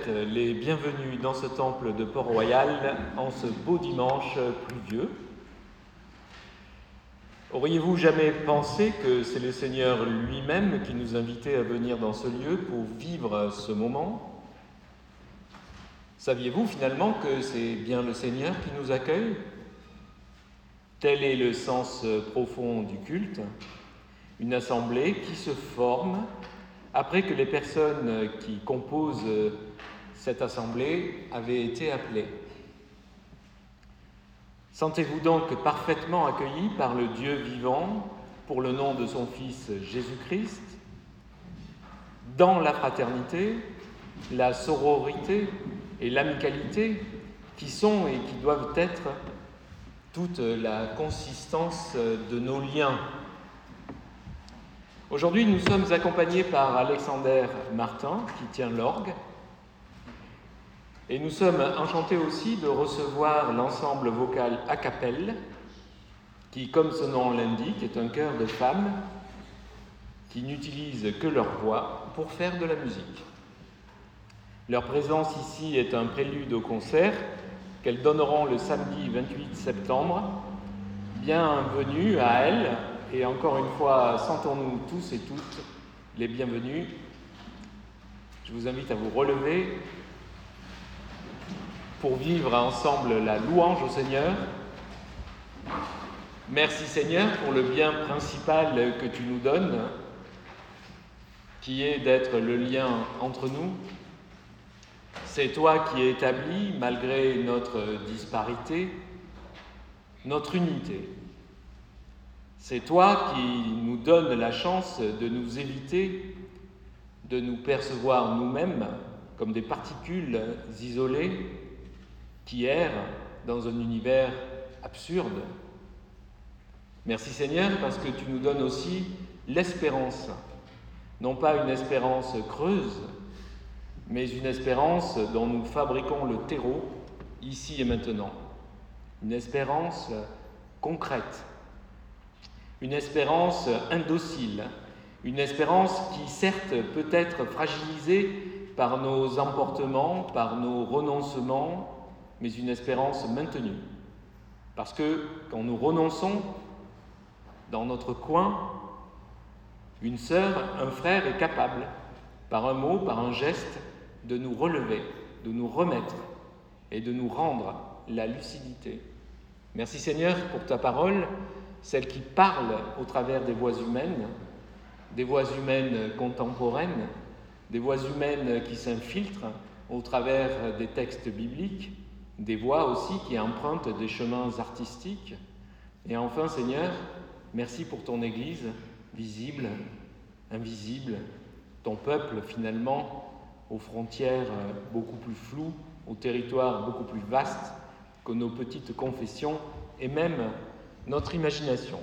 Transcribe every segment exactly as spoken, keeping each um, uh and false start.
souhaite les bienvenus dans ce temple de Port-Royal en ce beau dimanche pluvieux. Auriez-vous jamais pensé que c'est le Seigneur lui-même qui nous invitait à venir dans ce lieu pour vivre ce moment ? Saviez-vous finalement que c'est bien le Seigneur qui nous accueille ? Tel est le sens profond du culte, une assemblée qui se forme après que les personnes qui composent cette assemblée avaient été appelées. Sentez-vous donc parfaitement accueillis par le Dieu vivant pour le nom de son Fils Jésus-Christ, dans la fraternité, la sororité et l'amicalité qui sont et qui doivent être toute la consistance de nos liens. Aujourd'hui, nous sommes accompagnés par Alexander Martin, qui tient l'orgue, et nous sommes enchantés aussi de recevoir l'ensemble vocal a cappella, qui, comme son nom l'indique, est un chœur de femmes qui n'utilisent que leur voix pour faire de la musique. Leur présence ici est un prélude au concert qu'elles donneront le samedi vingt-huit septembre. Bienvenue à elles. Et encore une fois, sentons-nous tous et toutes les bienvenus. Je vous invite à vous relever pour vivre ensemble la louange au Seigneur. Merci Seigneur pour le bien principal que tu nous donnes, qui est d'être le lien entre nous. C'est toi qui établis, malgré notre disparité, notre unité. C'est toi qui nous donnes la chance de nous éviter, de nous percevoir nous-mêmes comme des particules isolées qui errent dans un univers absurde. Merci Seigneur parce que tu nous donnes aussi l'espérance, non pas une espérance creuse, mais une espérance dont nous fabriquons le terreau ici et maintenant. Une espérance concrète. Une espérance indocile, une espérance qui certes peut être fragilisée par nos emportements, par nos renoncements, mais une espérance maintenue. Parce que quand nous renonçons, dans notre coin, une sœur, un frère est capable, par un mot, par un geste, de nous relever, de nous remettre et de nous rendre la lucidité. Merci Seigneur pour ta parole, celle qui parle au travers des voix humaines, des voix humaines contemporaines, des voix humaines qui s'infiltrent au travers des textes bibliques, des voix aussi qui empruntent des chemins artistiques. Et enfin, Seigneur, merci pour ton Église, visible, invisible, ton peuple finalement, aux frontières beaucoup plus floues, aux territoires beaucoup plus vastes que nos petites confessions et même notre imagination.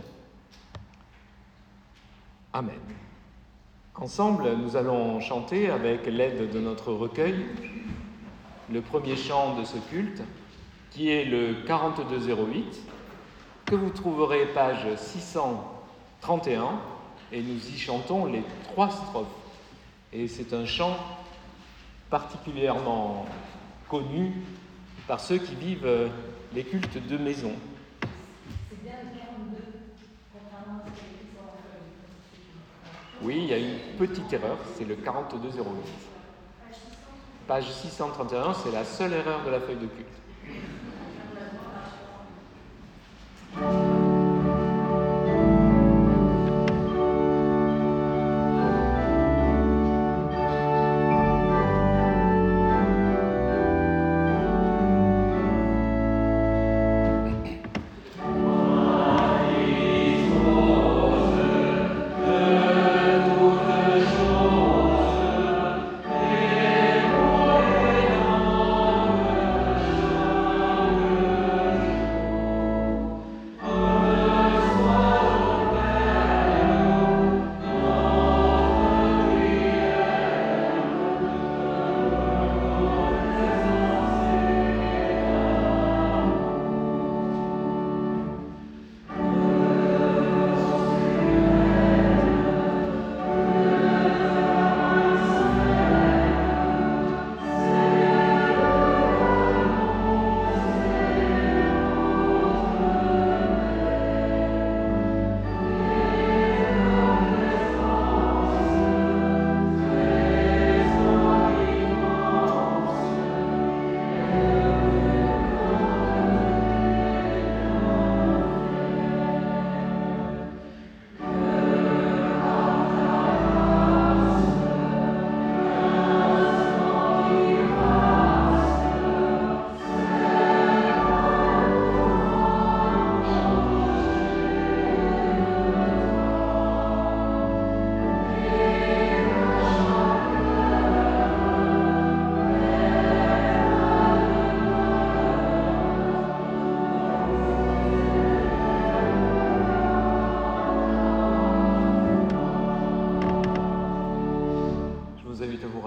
Amen. Ensemble, nous allons chanter avec l'aide de notre recueil le premier chant de ce culte, qui est le quarante-deux zéro huit, que vous trouverez page six cent trente et un, et nous y chantons les trois strophes. Et c'est un chant particulièrement connu par ceux qui vivent les cultes de maison. Oui, il y a une petite erreur, c'est le quarante-deux zéro huit. Page six cent trente et un, c'est la seule erreur de la feuille de culte.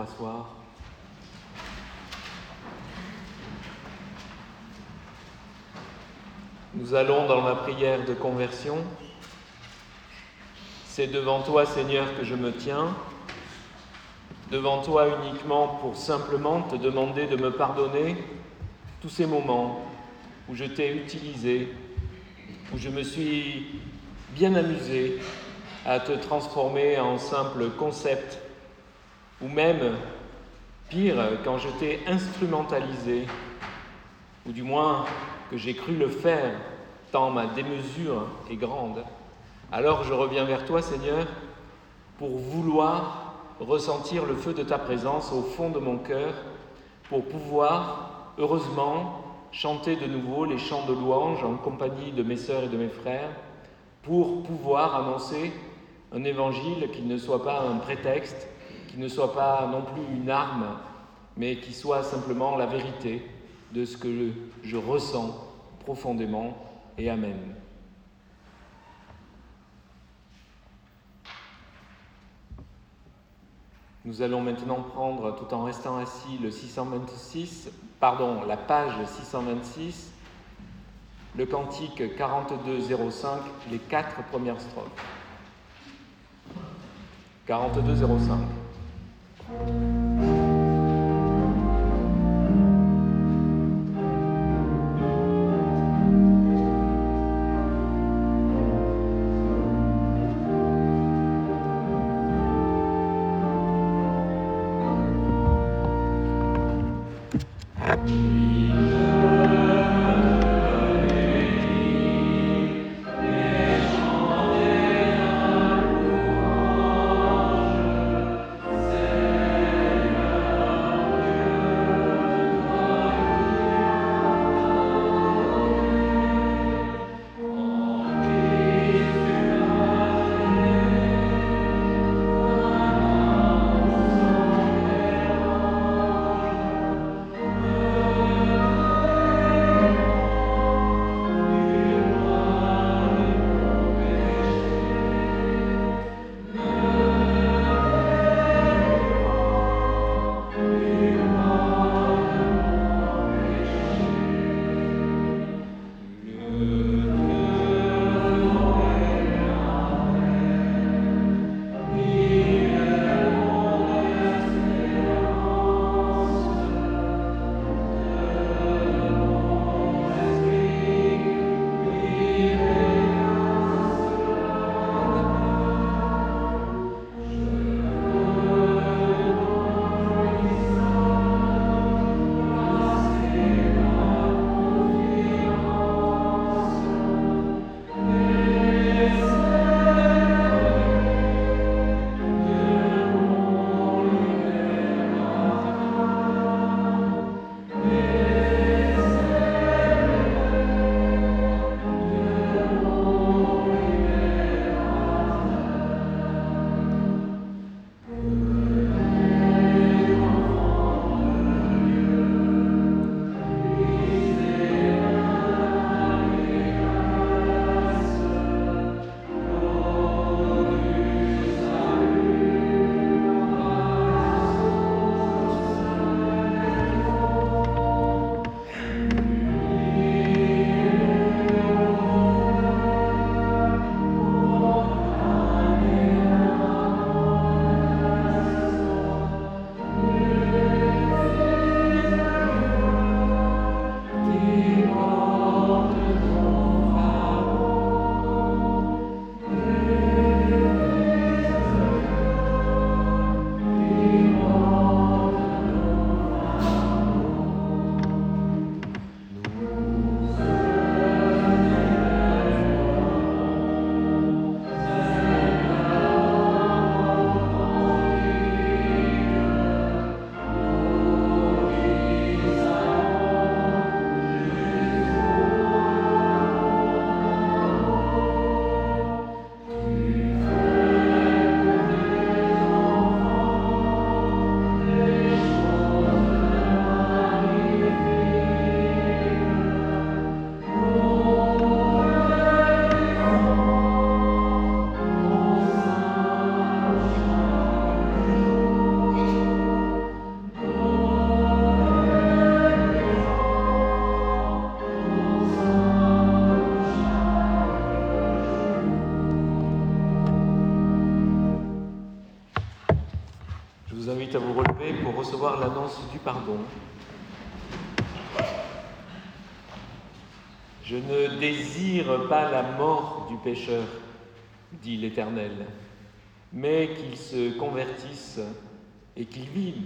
asseoir. Nous allons dans la prière de conversion. C'est devant toi, Seigneur, que je me tiens, devant toi uniquement pour simplement te demander de me pardonner tous ces moments où je t'ai utilisé, où je me suis bien amusé à te transformer en simple concept, ou même, pire, quand je t'ai instrumentalisé, ou du moins que j'ai cru le faire, tant ma démesure est grande. Alors je reviens vers toi, Seigneur, pour vouloir ressentir le feu de ta présence au fond de mon cœur, pour pouvoir, heureusement, chanter de nouveau les chants de louange en compagnie de mes sœurs et de mes frères, pour pouvoir annoncer un évangile qui ne soit pas un prétexte, qui ne soit pas non plus une arme, mais qui soit simplement la vérité de ce que je ressens profondément. Et Amen. Nous allons maintenant prendre, tout en restant assis, le six cent vingt-six, pardon, la page six cent vingt-six, le cantique quarante-deux zéro cinq, les quatre premières strophes. quarante-deux zéro cinq. recevoir l'annonce du pardon. Je ne désire pas la mort du pécheur, dit l'Éternel, mais qu'il se convertisse et qu'il vive.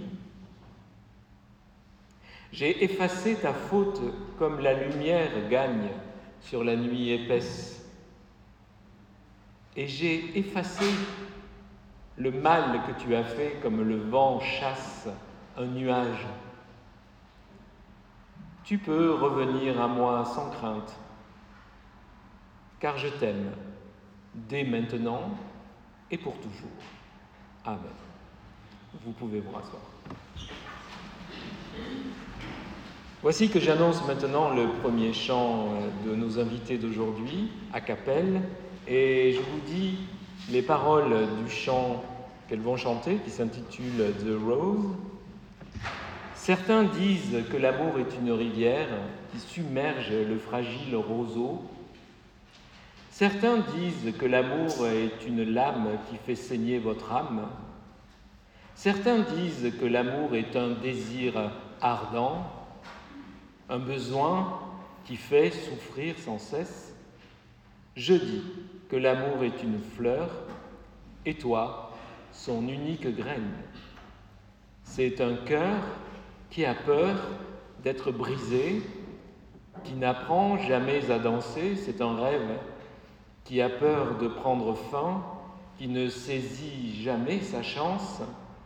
J'ai effacé ta faute comme la lumière gagne sur la nuit épaisse, et j'ai effacé le mal que tu as fait comme le vent chasse un nuage. Tu peux revenir à moi sans crainte, car je t'aime dès maintenant et pour toujours. Amen. Vous pouvez vous rasseoir. Voici que j'annonce maintenant le premier chant de nos invités d'aujourd'hui, a cappella, et je vous dis les paroles du chant qu'elles vont chanter, qui s'intitule « The Rose ». Certains disent que l'amour est une rivière qui submerge le fragile roseau. Certains disent que l'amour est une lame qui fait saigner votre âme. Certains disent que l'amour est un désir ardent, un besoin qui fait souffrir sans cesse. Je dis que l'amour est une fleur, et toi, son unique graine. C'est un cœur qui a peur d'être brisé, qui n'apprend jamais à danser, c'est un rêve, qui a peur de prendre fin, qui ne saisit jamais sa chance.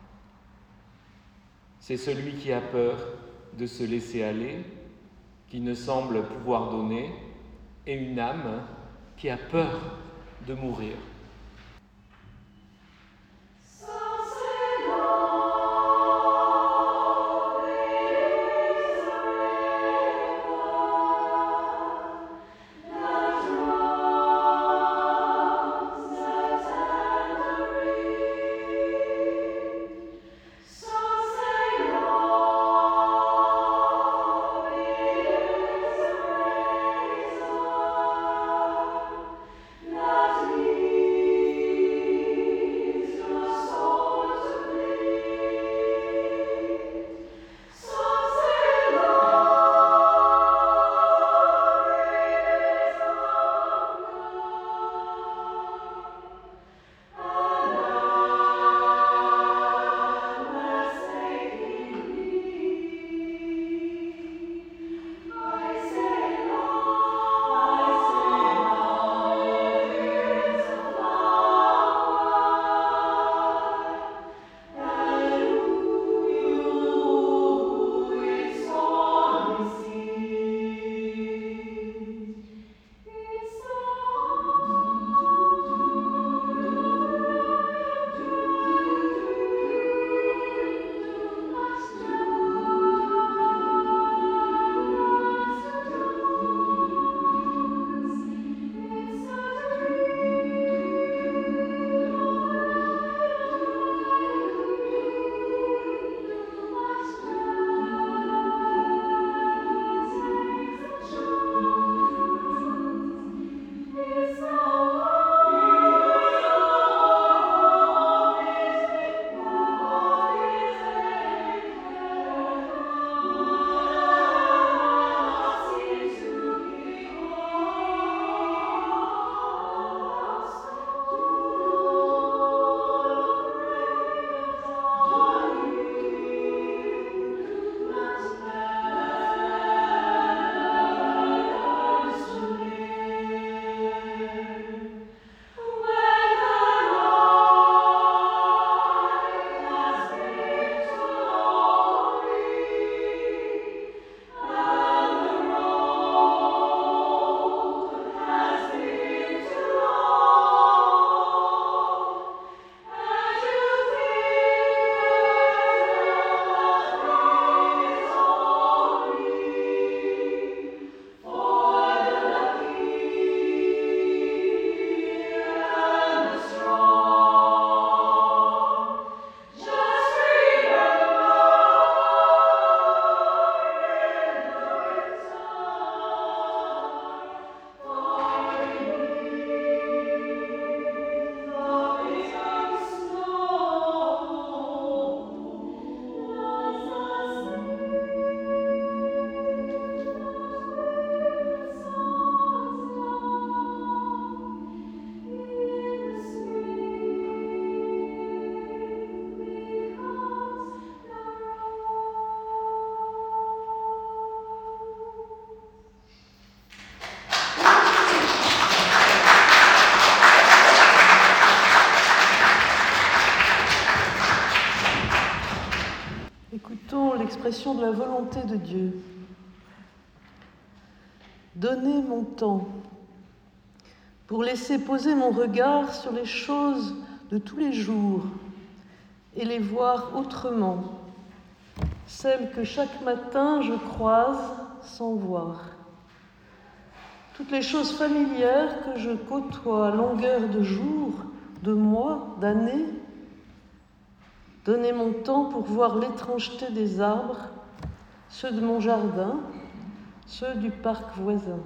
C'est celui qui a peur de se laisser aller, qui ne semble pouvoir donner, et une âme qui a peur de mourir. Let me l'expression de la volonté de Dieu. Donner mon temps pour laisser poser mon regard sur les choses de tous les jours et les voir autrement, celles que chaque matin je croise sans voir. Toutes les choses familières que je côtoie à longueur de jours, de mois, d'années. Donner mon temps pour voir l'étrangeté des arbres, ceux de mon jardin, ceux du parc voisin.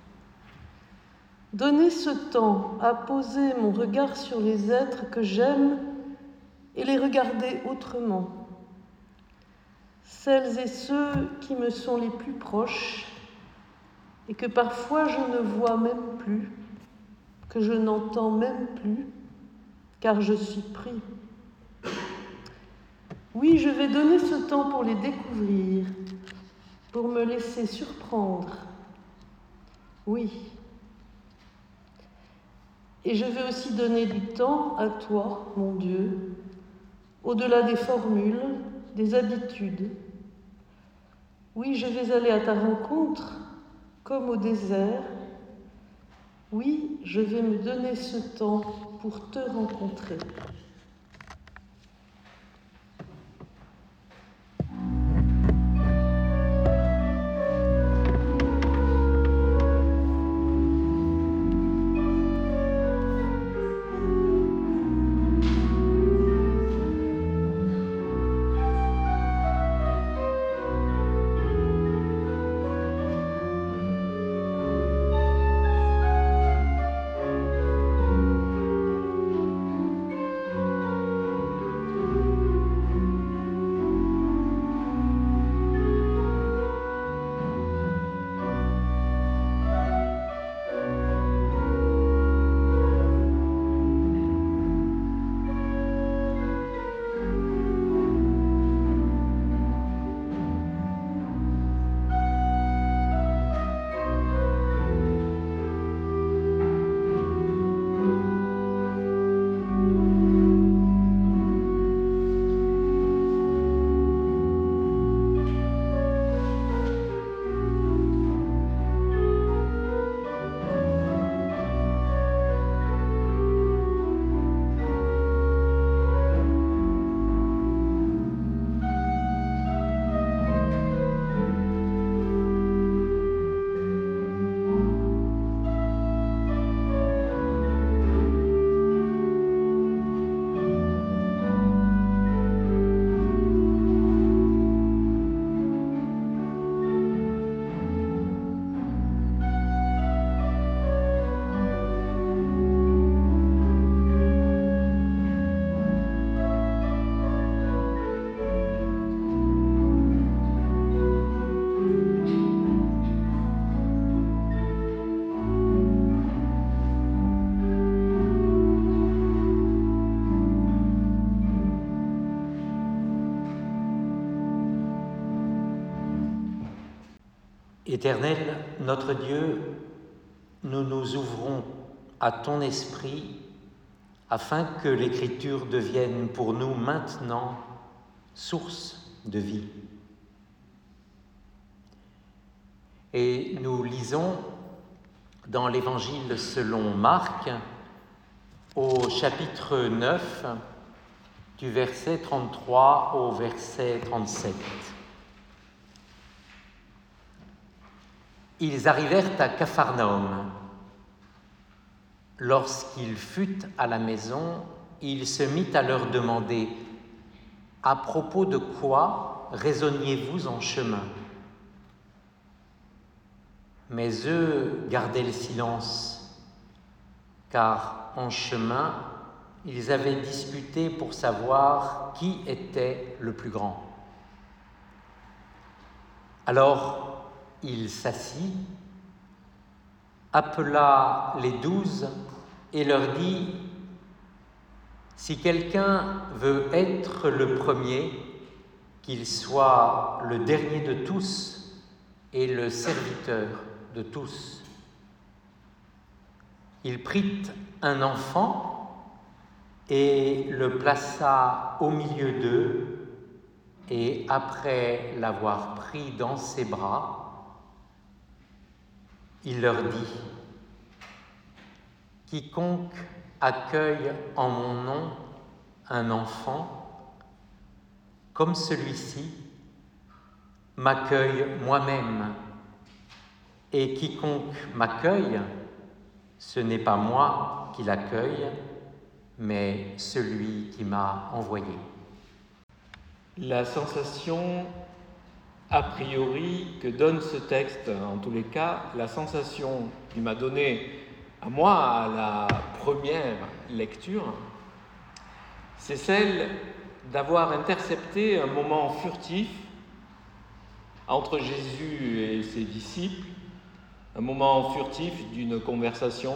Donner ce temps à poser mon regard sur les êtres que j'aime et les regarder autrement. Celles et ceux qui me sont les plus proches et que parfois je ne vois même plus, que je n'entends même plus, car je suis pris. Oui, je vais donner ce temps pour les découvrir, pour me laisser surprendre. Oui. Et je vais aussi donner du temps à toi, mon Dieu, au-delà des formules, des habitudes. Oui, je vais aller à ta rencontre, comme au désert. Oui, je vais me donner ce temps pour te rencontrer. Éternel, notre Dieu, nous nous ouvrons à ton esprit afin que l'Écriture devienne pour nous maintenant source de vie. Et nous lisons dans l'Évangile selon Marc, au chapitre neuf, du verset trente-trois au verset trente-sept. Ils arrivèrent à Capharnaüm. Lorsqu'il fut à la maison, il se mit à leur demander « À propos de quoi raisonniez-vous en chemin ?» Mais eux gardaient le silence, car en chemin, ils avaient disputé pour savoir qui était le plus grand. Alors, il s'assit, appela les douze et leur dit « Si quelqu'un veut être le premier, qu'il soit le dernier de tous et le serviteur de tous. » Il prit un enfant et le plaça au milieu d'eux et après l'avoir pris dans ses bras, il leur dit : « Quiconque accueille en mon nom un enfant comme celui-ci m'accueille moi-même, et quiconque m'accueille, ce n'est pas moi qui l'accueille, mais celui qui m'a envoyé. » La sensation a priori que donne ce texte, en tous les cas, la sensation qu'il m'a donnée à moi à la première lecture, c'est celle d'avoir intercepté un moment furtif entre Jésus et ses disciples, un moment furtif d'une conversation.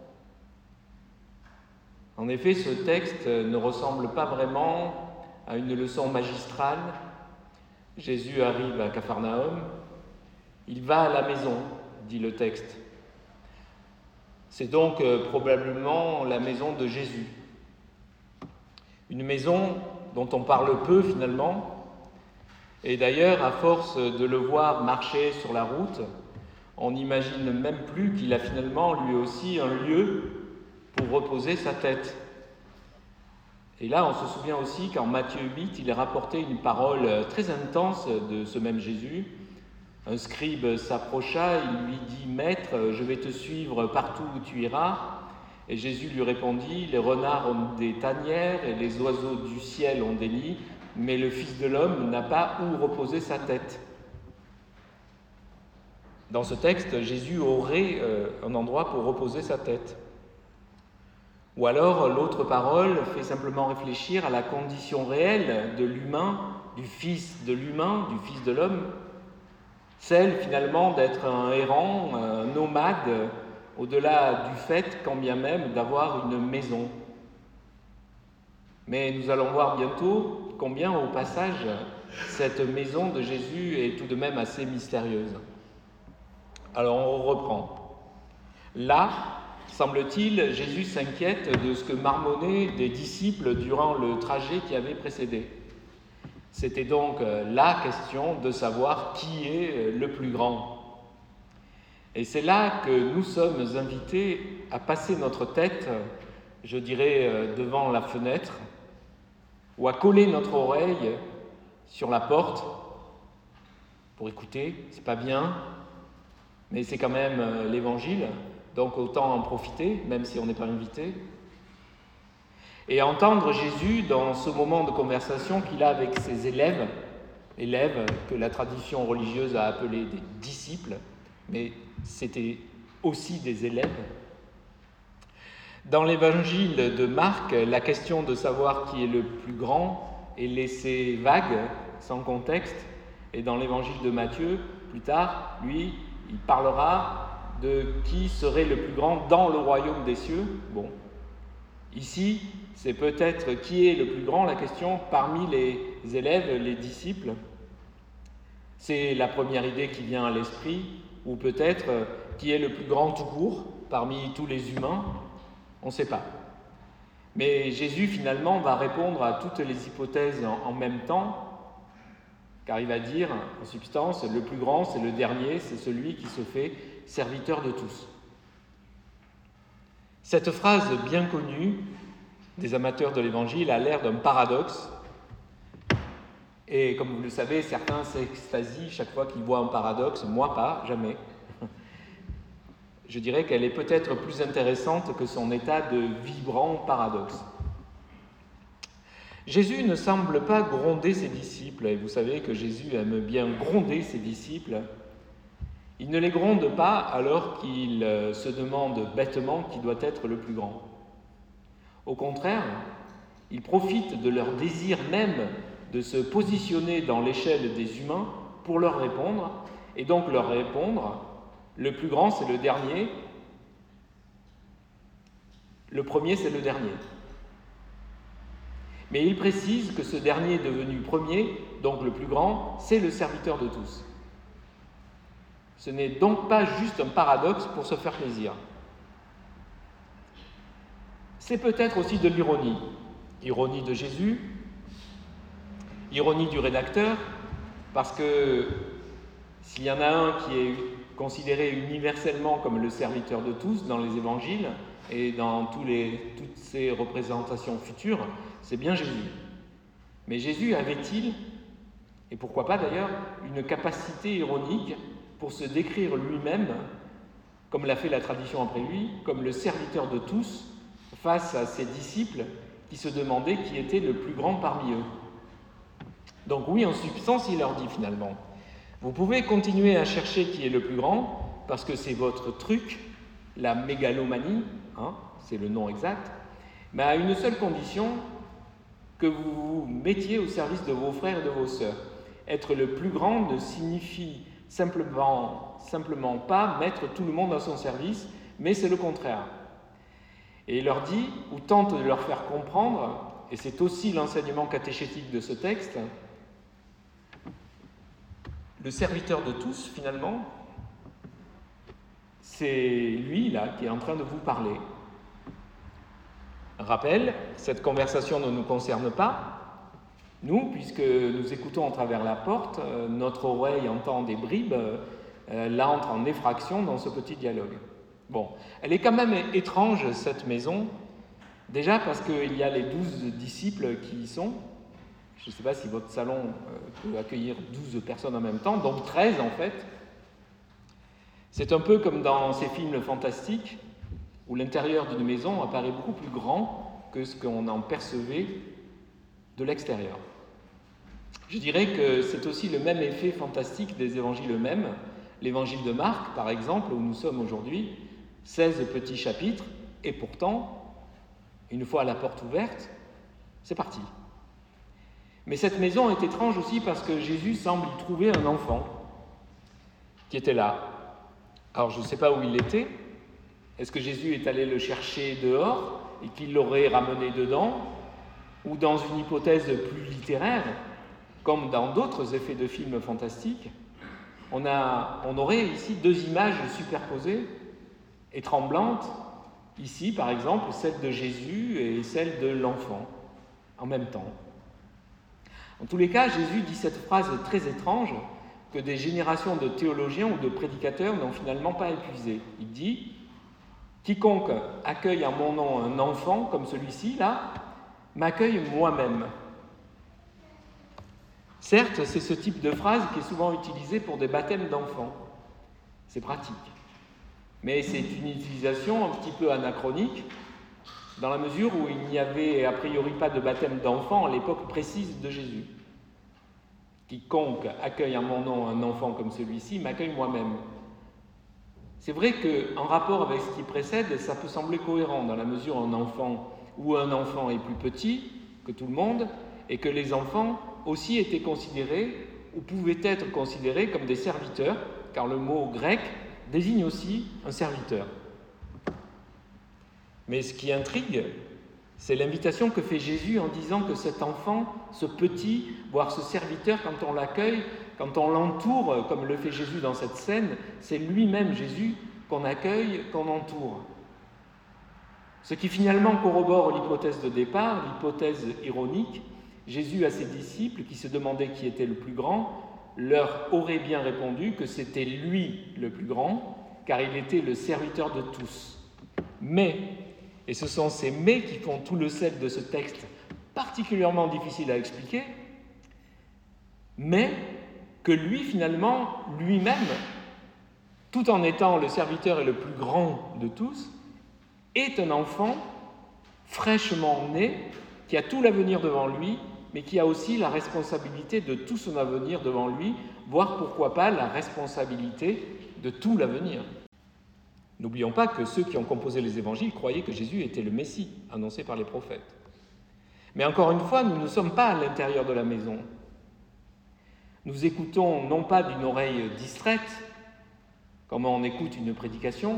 En effet, ce texte ne ressemble pas vraiment à une leçon magistrale. Jésus arrive à Capharnaüm, il va à la maison, dit le texte. C'est donc euh, probablement la maison de Jésus. Une maison dont on parle peu finalement, et d'ailleurs, à force de le voir marcher sur la route, on n'imagine même plus qu'il a finalement lui aussi un lieu pour reposer sa tête. Et là, on se souvient aussi qu'en Matthieu huit, il est rapporté une parole très intense de ce même Jésus. Un scribe s'approcha, il lui dit « Maître, je vais te suivre partout où tu iras. » Et Jésus lui répondit « Les renards ont des tanières et les oiseaux du ciel ont des nids, mais le Fils de l'homme n'a pas où reposer sa tête. » Dans ce texte, Jésus aurait euh, un endroit pour reposer sa tête. Ou alors, l'autre parole fait simplement réfléchir à la condition réelle de l'humain, du Fils de l'humain, du Fils de l'homme, celle finalement d'être un errant, un nomade, au-delà du fait, quand bien même, d'avoir une maison. Mais nous allons voir bientôt combien, au passage, cette maison de Jésus est tout de même assez mystérieuse. Alors on reprend. Là, semble-t-il, Jésus s'inquiète de ce que marmonnaient des disciples durant le trajet qui avait précédé. C'était donc la question de savoir qui est le plus grand. Et c'est là que nous sommes invités à passer notre tête, je dirais, devant la fenêtre, ou à coller notre oreille sur la porte pour écouter. C'est pas bien, mais c'est quand même l'Évangile. Donc autant en profiter, même si on n'est pas invité. Et entendre Jésus dans ce moment de conversation qu'il a avec ses élèves, élèves que la tradition religieuse a appelés des disciples, mais c'était aussi des élèves. Dans l'évangile de Marc, la question de savoir qui est le plus grand est laissée vague, sans contexte, et dans l'évangile de Matthieu, plus tard, lui, il parlera de qui serait le plus grand dans le royaume des cieux. Bon, ici, c'est peut-être qui est le plus grand, la question parmi les élèves, les disciples. C'est la première idée qui vient à l'esprit, ou peut-être qui est le plus grand tout court parmi tous les humains, on ne sait pas. Mais Jésus, finalement, va répondre à toutes les hypothèses en, en même temps, car il va dire, en substance, le plus grand, c'est le dernier, c'est celui qui se fait serviteur de tous. Cette phrase bien connue des amateurs de l'Évangile a l'air d'un paradoxe. Et comme vous le savez, certains s'extasient chaque fois qu'ils voient un paradoxe, moi pas, jamais. Je dirais qu'elle est peut-être plus intéressante que son état de vibrant paradoxe. Jésus ne semble pas gronder ses disciples, et vous savez que Jésus aime bien gronder ses disciples. Il ne les gronde pas alors qu'il se demande bêtement qui doit être le plus grand. Au contraire, il profite de leur désir même de se positionner dans l'échelle des humains pour leur répondre, et donc leur répondre, le plus grand c'est le dernier, le premier c'est le dernier. Mais il précise que ce dernier devenu premier, donc le plus grand, c'est le serviteur de tous. Ce n'est donc pas juste un paradoxe pour se faire plaisir. C'est peut-être aussi de l'ironie. Ironie de Jésus, Ironie du rédacteur, parce que s'il y en a un qui est considéré universellement comme le serviteur de tous dans les évangiles et dans tous les, toutes ces représentations futures, c'est bien Jésus. Mais Jésus avait-il, et pourquoi pas d'ailleurs, une capacité ironique pour se décrire lui-même, comme l'a fait la tradition après lui, comme le serviteur de tous, face à ses disciples qui se demandaient qui était le plus grand parmi eux. Donc oui, en substance, il leur dit finalement, vous pouvez continuer à chercher qui est le plus grand, parce que c'est votre truc, la mégalomanie, hein, c'est le nom exact, mais à une seule condition, que vous vous mettiez au service de vos frères et de vos sœurs. Être le plus grand ne signifie simplement, simplement pas mettre tout le monde à son service, mais c'est le contraire. Et il leur dit, ou tente de leur faire comprendre, et c'est aussi l'enseignement catéchétique de ce texte, le serviteur de tous, finalement, c'est lui, là, qui est en train de vous parler. Rappel, cette conversation ne nous concerne pas. Nous, puisque nous écoutons à travers la porte, euh, notre oreille entend des bribes, euh, là entre en effraction dans ce petit dialogue. Bon, elle est quand même étrange, cette maison, déjà parce qu'il y a les douze disciples qui y sont. Je ne sais pas si votre salon euh, peut accueillir douze personnes en même temps, donc treize en fait. C'est un peu comme dans ces films fantastiques, où l'intérieur d'une maison apparaît beaucoup plus grand que ce qu'on en percevait de l'extérieur. Je dirais que c'est aussi le même effet fantastique des évangiles eux-mêmes. L'évangile de Marc, par exemple, où nous sommes aujourd'hui, seize petits chapitres, et pourtant, une fois la porte ouverte, c'est parti. Mais cette maison est étrange aussi parce que Jésus semble y trouver un enfant qui était là. Alors je ne sais pas où il était. Est-ce que Jésus est allé le chercher dehors et qu'il l'aurait ramené dedans? Ou dans une hypothèse plus littéraire, comme dans d'autres effets de films fantastiques, on, a, on aurait ici deux images superposées et tremblantes. Ici, par exemple, celle de Jésus et celle de l'enfant, en même temps. En tous les cas, Jésus dit cette phrase très étrange que des générations de théologiens ou de prédicateurs n'ont finalement pas épuisée. Il dit « Quiconque accueille en mon nom un enfant comme celui-ci, là, m'accueille moi-même. » Certes, c'est ce type de phrase qui est souvent utilisé pour des baptêmes d'enfants. C'est pratique. Mais c'est une utilisation un petit peu anachronique, dans la mesure où il n'y avait a priori pas de baptême d'enfant à l'époque précise de Jésus. Quiconque accueille en mon nom un enfant comme celui-ci m'accueille moi-même. C'est vrai qu'en rapport avec ce qui précède, ça peut sembler cohérent dans la mesure où un enfant, où un enfant est plus petit que tout le monde et que les enfants aussi étaient considérés ou pouvaient être considérés comme des serviteurs, car le mot grec désigne aussi un serviteur. Mais ce qui intrigue, c'est l'invitation que fait Jésus en disant que cet enfant, ce petit, voire ce serviteur, quand on l'accueille, quand on l'entoure, comme le fait Jésus dans cette scène, c'est lui-même, Jésus, qu'on accueille, qu'on entoure. Ce qui finalement corrobore l'hypothèse de départ, l'hypothèse ironique. Jésus à ses disciples, qui se demandaient qui était le plus grand, leur aurait bien répondu que c'était lui le plus grand, car il était le serviteur de tous. Mais, et ce sont ces « mais » qui font tout le sel de ce texte particulièrement difficile à expliquer, mais que lui, finalement, lui-même, tout en étant le serviteur et le plus grand de tous, est un enfant fraîchement né, qui a tout l'avenir devant lui, mais qui a aussi la responsabilité de tout son avenir devant lui, voire pourquoi pas la responsabilité de tout l'avenir. N'oublions pas que ceux qui ont composé les évangiles croyaient que Jésus était le Messie, annoncé par les prophètes. Mais encore une fois, nous ne sommes pas à l'intérieur de la maison. Nous écoutons non pas d'une oreille distraite, comme on écoute une prédication.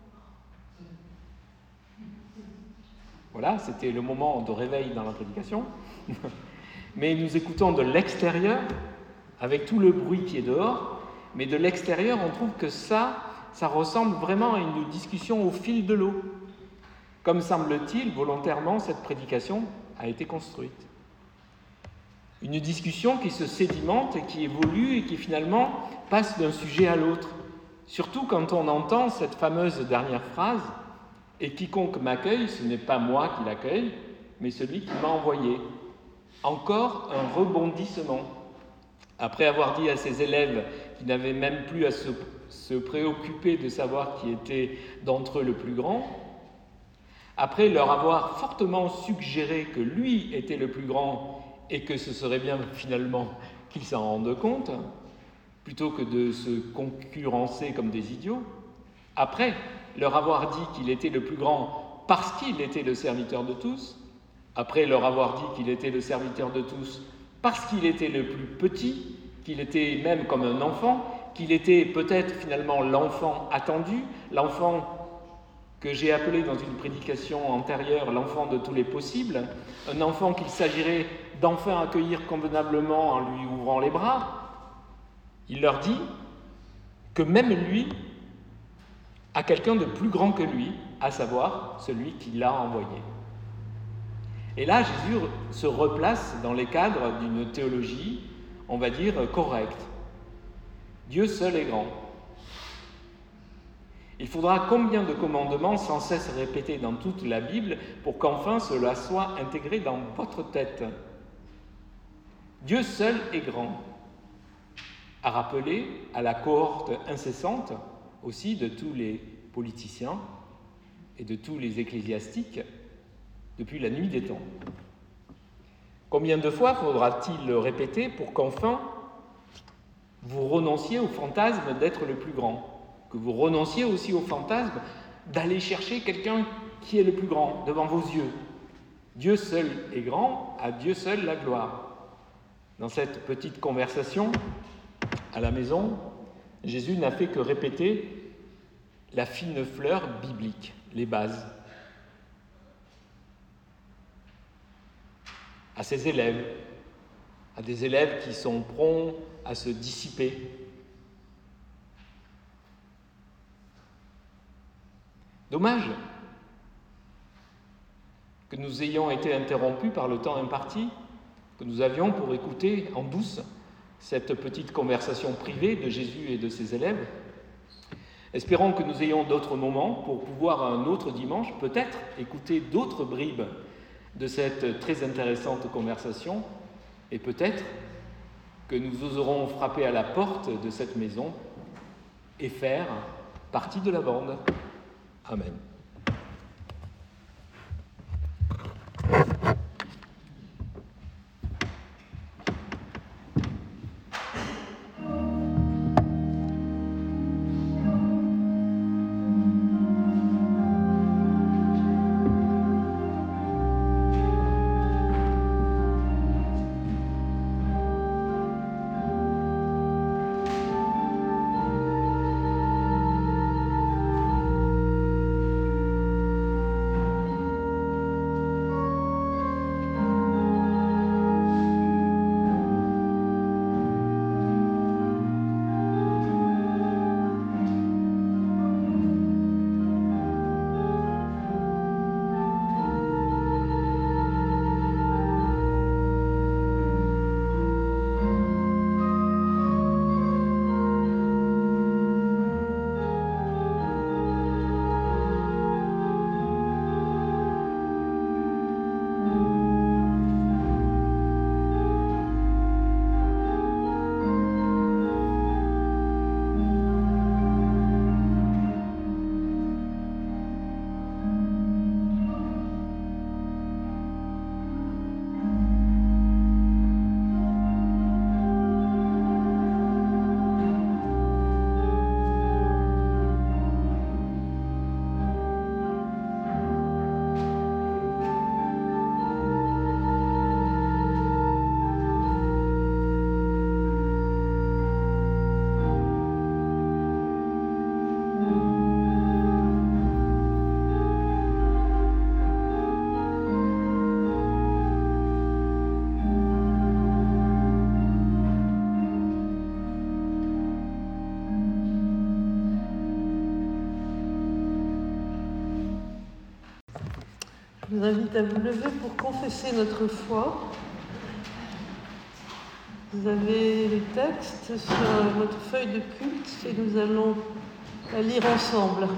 Voilà, c'était le moment de réveil dans la prédication. Mais nous écoutons de l'extérieur, avec tout le bruit qui est dehors, mais de l'extérieur, on trouve que ça, ça ressemble vraiment à une discussion au fil de l'eau. Comme semble-t-il, volontairement, cette prédication a été construite. Une discussion qui se sédimente et qui évolue et qui finalement passe d'un sujet à l'autre. Surtout quand on entend cette fameuse dernière phrase « Et quiconque m'accueille, ce n'est pas moi qui l'accueille, mais celui qui m'a envoyé. » Encore un rebondissement. Après avoir dit à ses élèves qui n'avaient même plus à se, se préoccuper de savoir qui était d'entre eux le plus grand, après leur avoir fortement suggéré que lui était le plus grand et que ce serait bien finalement qu'ils s'en rendent compte, plutôt que de se concurrencer comme des idiots, après leur avoir dit qu'il était le plus grand parce qu'il était le serviteur de tous, après leur avoir dit qu'il était le serviteur de tous parce qu'il était le plus petit, qu'il était même comme un enfant, qu'il était peut-être finalement l'enfant attendu, l'enfant que j'ai appelé dans une prédication antérieure l'enfant de tous les possibles, un enfant qu'il s'agirait d'enfin accueillir convenablement en lui ouvrant les bras. Il leur dit que même lui a quelqu'un de plus grand que lui, à savoir celui qui l'a envoyé. Et là, Jésus se replace dans les cadres d'une théologie, on va dire, correcte. Dieu seul est grand. Il faudra combien de commandements sans cesse répétés dans toute la Bible pour qu'enfin cela soit intégré dans votre tête. Dieu seul est grand, à rappeler à la cohorte incessante aussi de tous les politiciens et de tous les ecclésiastiques depuis la nuit des temps. Combien de fois faudra-t-il le répéter pour qu'enfin vous renonciez au fantasme d'être le plus grand, que vous renonciez aussi au fantasme d'aller chercher quelqu'un qui est le plus grand devant vos yeux. Dieu seul est grand, à Dieu seul la gloire. Dans cette petite conversation à la maison, Jésus n'a fait que répéter la fine fleur biblique, les bases. À ses élèves, à des élèves qui sont prompts à se dissiper. Dommage que nous ayons été interrompus par le temps imparti, que nous avions pour écouter en douce cette petite conversation privée de Jésus et de ses élèves. Espérons que nous ayons d'autres moments pour pouvoir un autre dimanche peut-être écouter d'autres bribes de cette très intéressante conversation et peut-être que nous oserons frapper à la porte de cette maison et faire partie de la bande. Amen. Je vous invite à vous lever pour confesser notre foi. Vous avez le texte sur votre feuille de culte et nous allons la lire ensemble.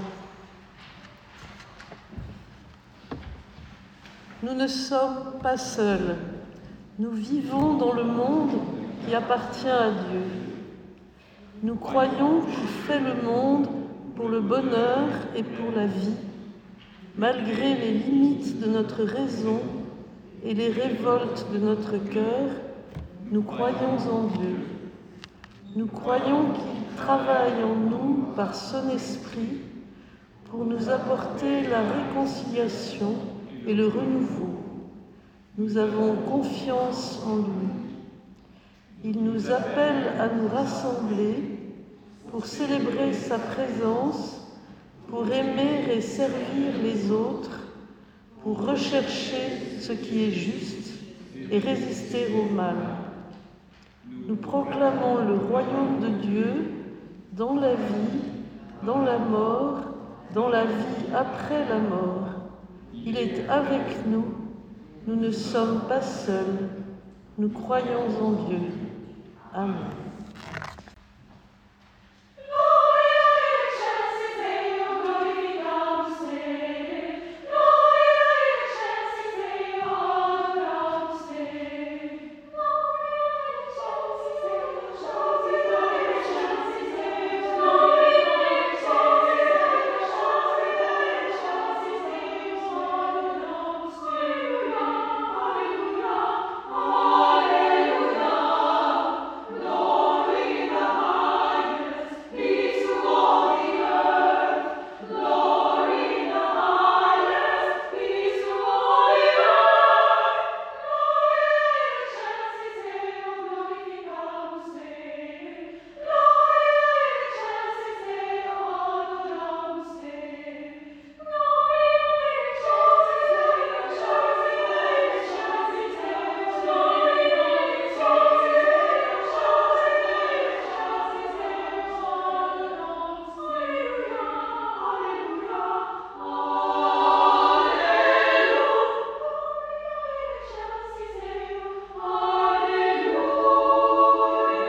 Nous ne sommes pas seuls. Nous vivons dans le monde qui appartient à Dieu. Nous croyons qu'il fait le monde pour le bonheur et pour la vie, malgré les limites de notre raison et les révoltes de notre cœur. Nous croyons en Dieu. Nous croyons qu'il travaille en nous par son esprit pour nous apporter la réconciliation et le renouveau. Nous avons confiance en lui. Il nous appelle à nous rassembler pour célébrer sa présence, pour aimer et servir les autres, pour rechercher ce qui est juste et résister au mal. Nous proclamons le royaume de Dieu dans la vie, dans la mort, dans la vie après la mort. Il est avec nous. Nous ne sommes pas seuls. Nous croyons en Dieu. Amen.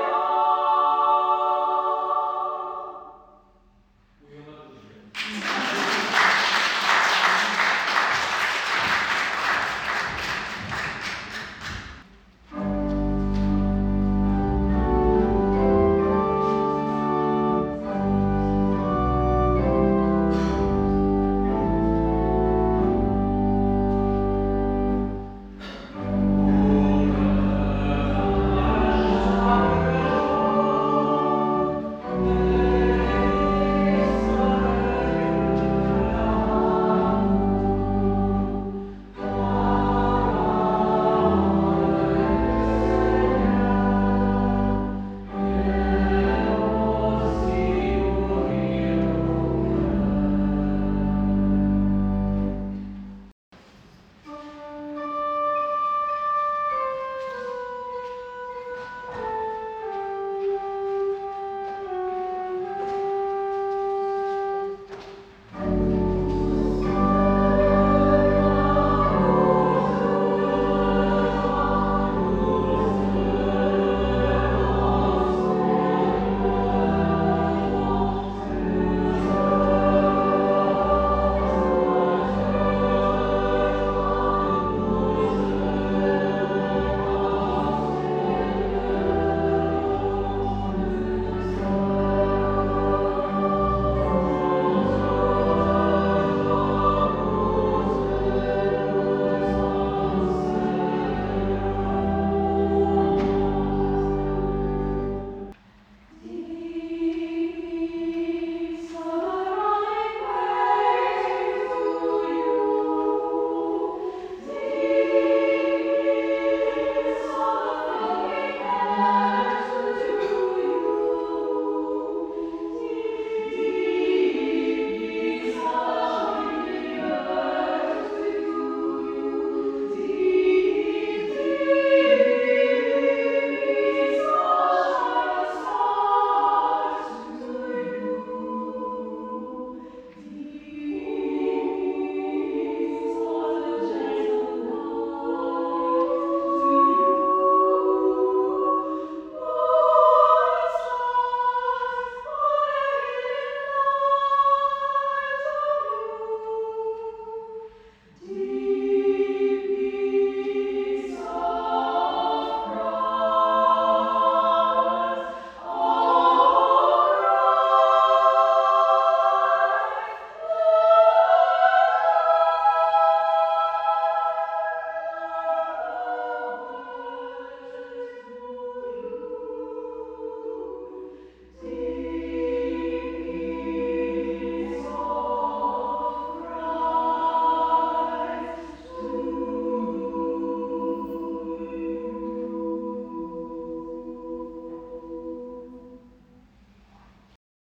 Thank you.